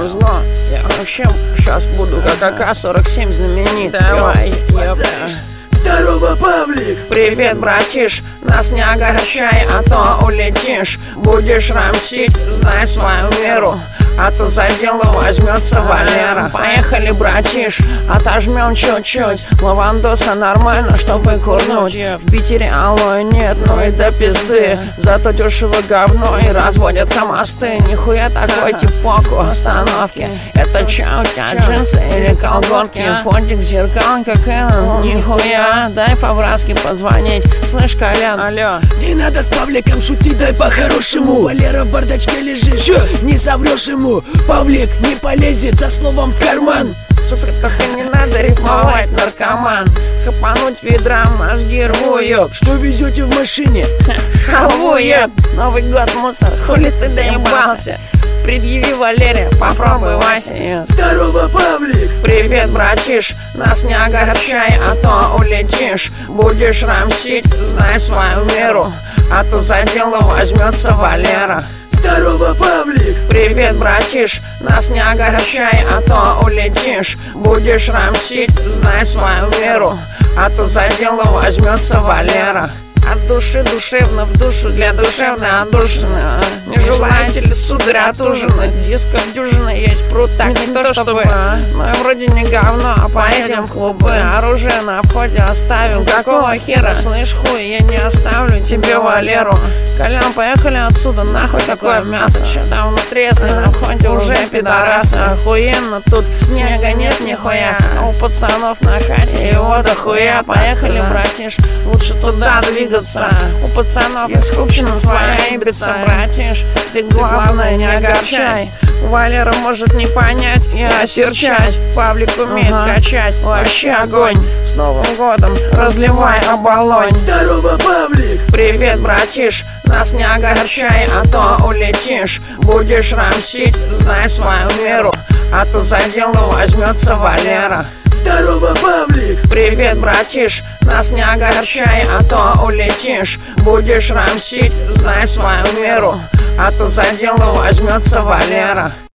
музло. Я вообще сейчас буду как АК-47 знаменит. Давай, Здорово, Павлик! Привет, братиш, нас не огорчай, а то улетишь. Будешь рамсить, знай свою меру, а то за дело возьмется Валера. Поехали, братиш, отожмем чуть-чуть. Лавандоса нормально, чтобы курнуть. В Питере алоэ нет, ну и до пизды. Зато дешево говно и разводятся мосты. Нихуя такой типок у остановки. Это чё, у тебя джинсы или колготки? Фотик, зеркалка, Кэнон, нихуя. Дай по-братски позвонить. Слышь, Колян, алло. Не надо с Павликом шутить, дай по-хорошему. Валера в бардачке лежит, чё, не соврёшь ему. Павлик не полезет за словом в карман. Сука, только не надо рифмовать, наркоман. Хапануть ведра, мозги рву, ёб. Что везете в машине? Халву, ёб. Новый год, мусор, хули ты доебался? Предъяви, Валерия, попробуй, Вася, ёб. Здорово, Павлик! Привет, братиш, нас не огорчай, а то улетишь. Будешь рамсить, знай свою меру, а то за дело возьмется Валера. Здорово, Павлик! Привет, братиш, нас не огорчай, а то улетишь. Будешь рамсить, знай свою меру, а то за дело возьмется Валера. От души душевно в душу для душевной отдушины. Не желаете ли, сударь, отужинать? Дисков дюжина есть пруд, так не то чтобы. Но и вроде не говно, а поедем в клубы. Оружие на входе оставил. Какого хера, слышь, хуй, я не оставлю тебе Валеру. Колян, поехали отсюда, нахуй такое мясо. Че там внутри, если на входе уже пидорасы. Охуенно, тут снега нет нихуя, а у пацанов на хате его дохуя. Поехали, братиш, лучше туда двигаться. У пацанов и скупщина своя ибица. Братиш, ты главное не огорчай. Валера может не понять и осерчать. Павлик умеет качать, вообще огонь. С Новым годом разливай оболонь. Здорово, Павлик! Привет, братиш, нас не огорчай, а то улетишь. Будешь рамсить, знай свою меру, а то за дело возьмется Валера. Здорово, Павлик! Привет, братиш, нас не огорчай, а то улетишь. Будешь рамсить, знай свою меру, а то за дело возьмется Валера.